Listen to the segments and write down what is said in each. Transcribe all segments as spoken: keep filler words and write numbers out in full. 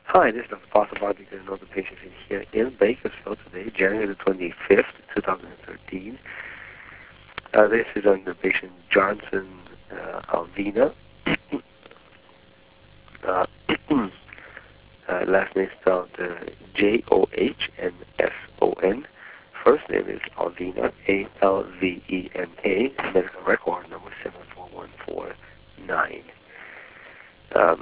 Hi, this is Doctor Passaparty, and another patient in here in Bakersfield today, January the twenty-fifth, twenty thirteen. Uh, this is on the patient Johnson uh, Alvina. uh, uh, last name spelled uh, J O H N S O N. First name is Alvina, A L V E N A. Medical record number seven four one four nine. Um,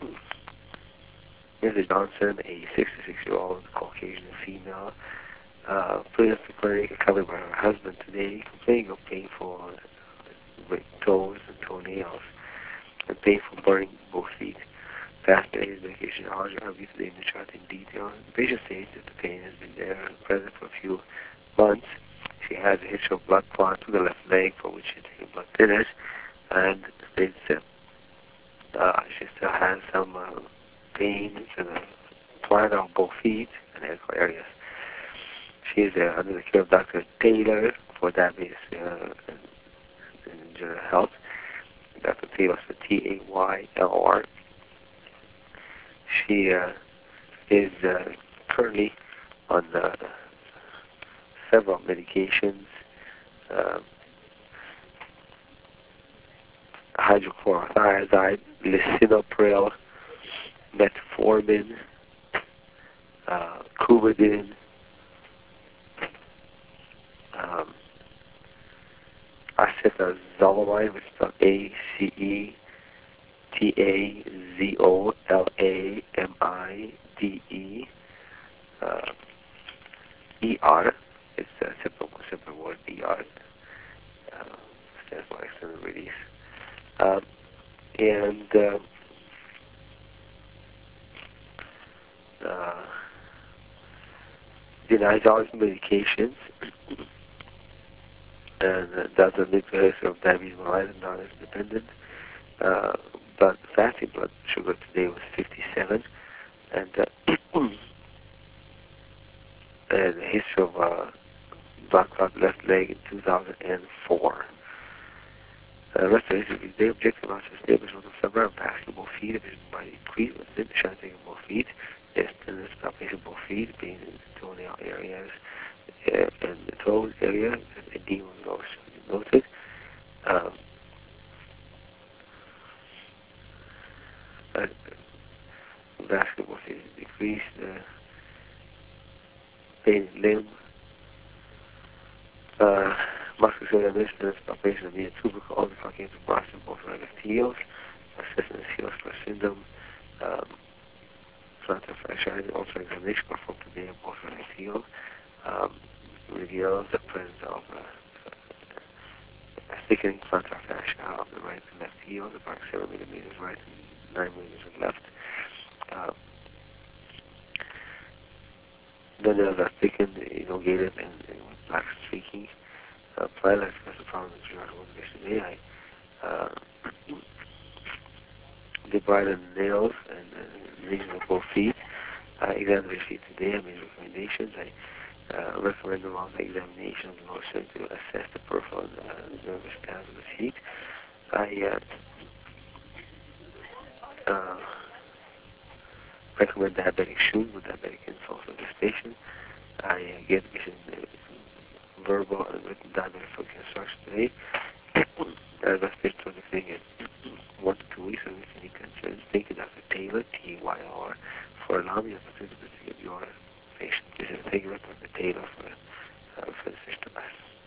Missus Johnson, a sixty-six-year-old Caucasian female, uh, put us to clinic accompanied by her husband today, complaining of painful uh, toes and toenails, and painful burning both feet. Fascinating medication allergy review today in the chart in detail. The patient states that the pain has been there present for a few months. She has a history of blood clot to the left leg, for which she's taking blood thinners, and states that uh, she still has some uh, pain to the plantar of both feet and ankle areas. She is uh, under the care of Doctor Taylor for diabetes uh, and, and general health. Doctor Taylor is T A Y L O R. She uh, is uh, currently on uh, several medications, uh, hydrochlorothiazide, lisinopril, metformin, uh, Coumadin, um, acetazolamide, which is spelled A C E T A Z O L A M I D E, uh, E R. It's a simple, simple word, E R. Uh, stands for extended release. Um, and uh, uh, denies all his medications, and uh, does a nucleus of diabetes mellitus, not as dependent. Uh, but fasting blood sugar today was fifty-seven, and uh, and a history of uh, blood clot left leg in two thousand four. Uh, restoration of his day objective was established on the suburban basketball feet of his body increased with thin shunting of both feet, yes, tenderness, palpation of both feet, pain in the toenail areas, uh, and the toes area, and edema was also noted. Um, uh, basketball feet decreased, uh, pain in limb, uh, muscular distance, palpation of the tubercle, all the calculated process of both right left heels, assistance heel stress syndrome, um, plantar fasciitis, also examination performed today of both right heels, um, reveals the presence of uh, a thickening plantar fascia of the right and left heel, about seven millimeters right and nine millimeters left. Uh, the nails are thickened, elongated, and, and with black streaking. Uh, plantar has a problem with general motivation. I uh, debrided nails and uh, region of both feet. I examined the feet today. I made recommendations. I uh, recommend along the examination of the motion to assess the peripheral uh, nervous paths of the feet. I uh, uh, recommend diabetic shoes with diabetic insoles for this patient. I uh, get the patient uh, verbal and written diabetic foot instruction today. As I fit for the thing in one to two weeks, and if any concerns, thank you, Doctor Taylor, T Y L R, for allowing me the opportunity to get your patient. This is thank you, Doctor Taylor, for, uh, for this to us.